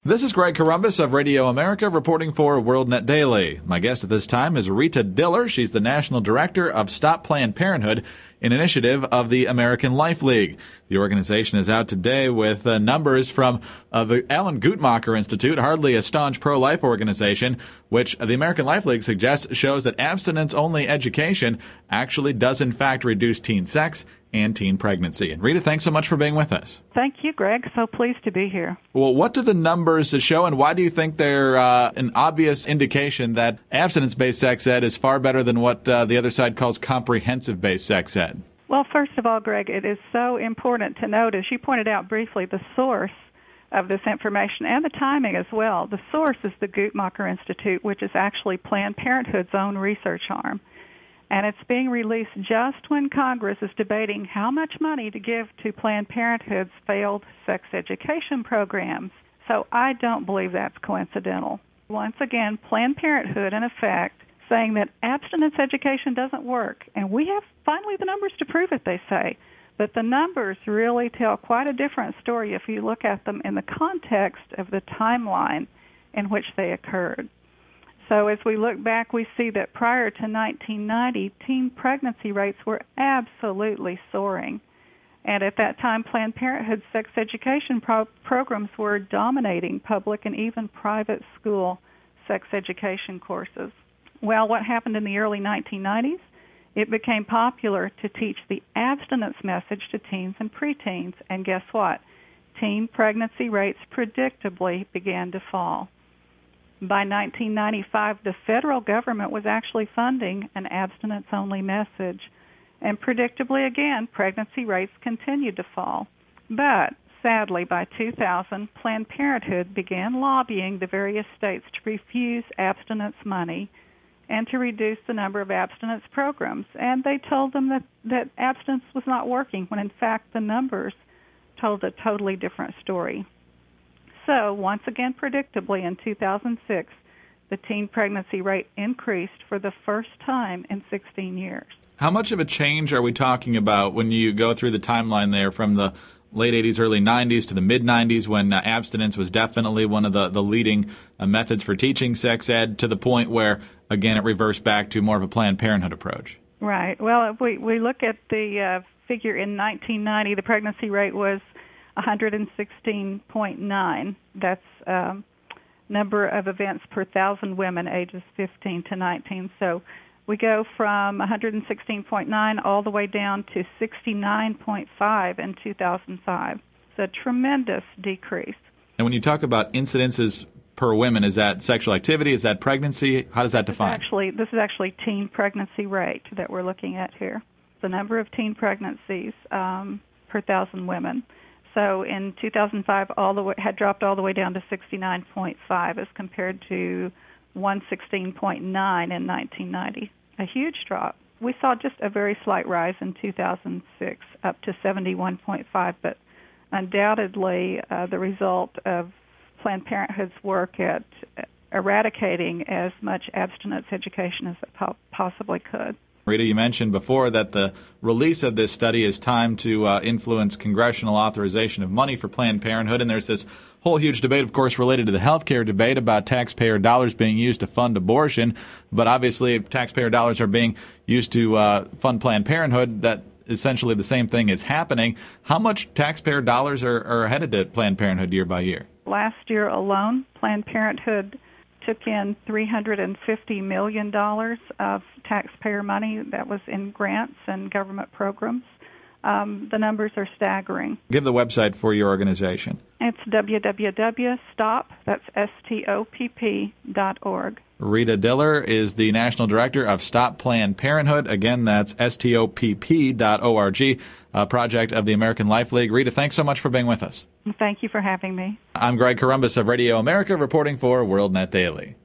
This is Greg Corombos of Radio America reporting for WorldNet Daily. My guest at this time is Rita Diller. She's the National Director of Stop Planned Parenthood, an initiative of the American Life League. The organization is out today with numbers from the Alan Guttmacher Institute, hardly a staunch pro-life organization, which the American Life League suggests shows that abstinence-only education actually does in fact reduce teen sex and teen pregnancy. And Rita, thanks so much for being with us. Thank you, Greg. So pleased to be here. Well, what do the numbers show, and why do you think they're an obvious indication that abstinence-based sex ed is far better than what the other side calls comprehensive-based sex ed? Well, first of all, Greg, it is so important to note, as you pointed out briefly, the source of this information and the timing as well. The source is the Guttmacher Institute, which is actually Planned Parenthood's own research arm. And it's being released just when Congress is debating how much money to give to Planned Parenthood's failed sex education programs. So I don't believe that's coincidental. Once again, Planned Parenthood, in effect, saying that abstinence education doesn't work. And we have finally the numbers to prove it, they say. But the numbers really tell quite a different story if you look at them in the context of the timeline in which they occurred. So as we look back, we see that prior to 1990, teen pregnancy rates were absolutely soaring. And at that time, Planned Parenthood sex education programs were dominating public and even private school sex education courses. Well, what happened in the early 1990s? It became popular to teach the abstinence message to teens and preteens. And guess what? Teen pregnancy rates predictably began to fall. By 1995, the federal government was actually funding an abstinence-only message. And predictably, again, pregnancy rates continued to fall. But, sadly, by 2000, Planned Parenthood began lobbying the various states to refuse abstinence money and to reduce the number of abstinence programs. And they told them that abstinence was not working, when in fact the numbers told a totally different story. So, once again, predictably, in 2006, the teen pregnancy rate increased for the first time in 16 years. How much of a change are we talking about when you go through the timeline there from the late 80s, early 90s to the mid-90s when abstinence was definitely one of the leading methods for teaching sex ed, to the point where, again, it reversed back to more of a Planned Parenthood approach? Right. Well, if we look at the figure in 1990, the pregnancy rate was 116.9. That's number of events per 1,000 women ages 15 to 19. So we go from 116.9 all the way down to 69.5 in 2005. It's a tremendous decrease. And when you talk about incidences per women, is that sexual activity? Is that pregnancy? How does that define? This is actually teen pregnancy rate that we're looking at here. The number of teen pregnancies per 1,000 women. So in 2005, had dropped all the way down to 69.5 as compared to 116.9 in 1990. A huge drop. We saw just a very slight rise in 2006, up to 71.5, but undoubtedly the result of Planned Parenthood's work at eradicating as much abstinence education as it possibly could. Rita, you mentioned before that the release of this study is timed to influence congressional authorization of money for Planned Parenthood, and there's this whole huge debate, of course, related to the health care debate about taxpayer dollars being used to fund abortion, but obviously taxpayer dollars are being used to fund Planned Parenthood. That essentially the same thing is happening. How much taxpayer dollars are headed to Planned Parenthood year by year? Last year alone, Planned Parenthood took in $350 million of taxpayer money that was in grants and government programs. The numbers are staggering. Give the website for your organization. It's www.stop.org. Rita Diller is the National Director of Stop Planned Parenthood. Again, that's STOPP.org, a project of the American Life League. Rita, thanks so much for being with us. Thank you for having me. I'm Greg Corombos of Radio America reporting for WorldNet Daily.